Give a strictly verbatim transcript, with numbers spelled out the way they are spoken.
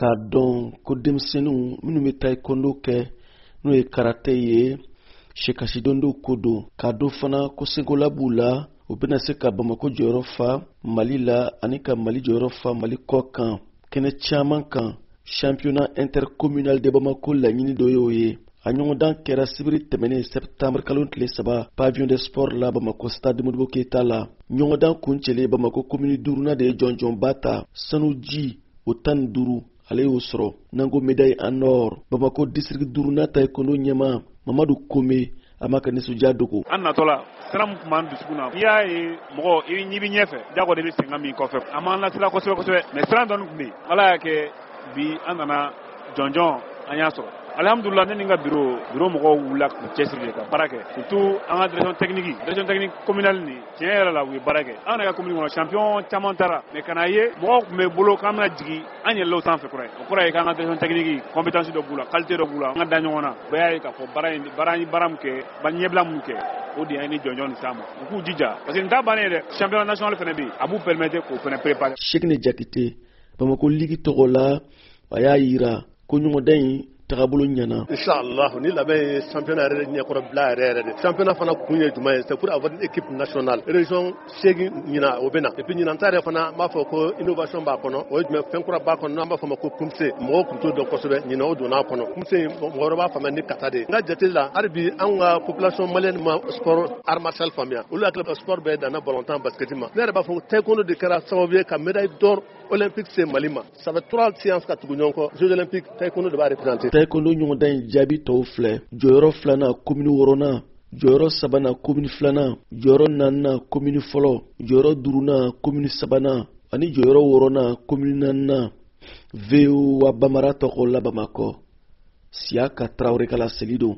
k'a dɔn ko denmisɛnninw minnu bɛ taekwondo kɛ n'o ye karate ye sekasidondow ko don k'a dɔn fana ko senkola b'u la u bɛna se ka Bamako jɔyɔrɔ fa Mali la ani ka Mali jɔyɔrɔ fa Mali kɔ kan kɛnɛ caman kan championnat intercommunal de Bamako laɲini dɔ y'o ye. A ɲɔgɔndan kɛra sibiri tɛmɛnen septembre kalo tile saba pavillon de sport la Bamako stade Modibo Keita la. Ɲɔgɔndan kuncɛlen Bamako commune duurunan de ye jɔnjɔnba ta sanu ji o tan ni duuru ale y'o sɔrɔ nango médaille en or. Bamako district duurunan taekwondo ɲɛma Mamadu Kome a ma ka nisɔndiya dogo. An natɔla sira min tun b'an dusukun na n'i y'a ye mɔgɔ i ɲi bɛ ɲɛfɛ jago de bɛ sɛgɛn min kɔfɛ a m'an lasira kosɛbɛ kosɛbɛ mais siran dɔɔni tun bɛ yen ala y'a kɛ bi an nana jɔnjɔn an y'a sɔrɔ. Alhamdulillah ne ni ka bureau bureau mɔgɔw wulila k'u cɛsiri ka baara kɛ surtout an ka direction technique direction technique communale ni tiɲɛ yɛrɛ la u ye baara kɛ an ka commune kɔnɔ champion caman taara mais kana ye mɔgɔw tun bɛ bolo k'an bɛna jigin an yɛlɛlaw sanfɛ kɔrɔ ye o kɔrɔ ye k'an ka direction technique compétence dɔ b'u la qualité dɔ b'u la an ka da ɲɔgɔn na bɛɛ y'a ye k'a fɔ baara in baara in baara min kɛ ba ɲɛbila min kɛ o de ye ni jɔnjɔn ni s'an ma u k'u jija parce que nin t'a bannen dɛ championnat national fana bɛ yen a b'u permettre k'o fana préparer. Sekine Jakite Bamako ligi tɔgɔ la a y'a yira ko ɲɔgɔndan in tagabolo ɲana. Inshallah ni labɛn championnat yɛrɛ ɲɛkɔrɔ bila yɛrɛ yɛrɛ de championnat fana kun ye jumɛn ye c'est pour avoir une équipe nationale région seegin ɲina o bɛ na et puis ɲinan ta yɛrɛ fana n b'a fɔ ko innovation b'a kɔnɔ o ye jumɛn fɛn kura b'a kɔnɔ n'an b'a fɔ ma ko kumse mɔgɔw tun t'o dɔn kosɛbɛ ɲinan o donna a kɔnɔ kumse mɔgɔ wɛrɛ b'a faamuya ni kata de ye n ka jate la hali bi an ka population malienne ma sport art martial faamuya olu hakili ka sport bɛɛ danna ballontan basket ma ne yɛrɛ b'a fɔ taekwondo de kɛra sababu ye ka médaille d'or olympique se Mali ma ça fait trois séances ka tugu ɲɔgɔn kɔ jeux olympiques taekwondo de b'a représenter. Taekwondo ɲɔgɔndan in jaabi tɔw filɛ jɔyɔrɔ filanan commune wɔɔrɔnan jɔyɔrɔ sabanan commune filanan jɔyɔrɔ naaninan commune fɔlɔ jɔyɔrɔ duurunan commune sabanan ani jɔyɔrɔ wɔɔrɔnan commune naaninan V O A Bamara tɔgɔ la Bamakɔ Siaka Traoré ka laseli don.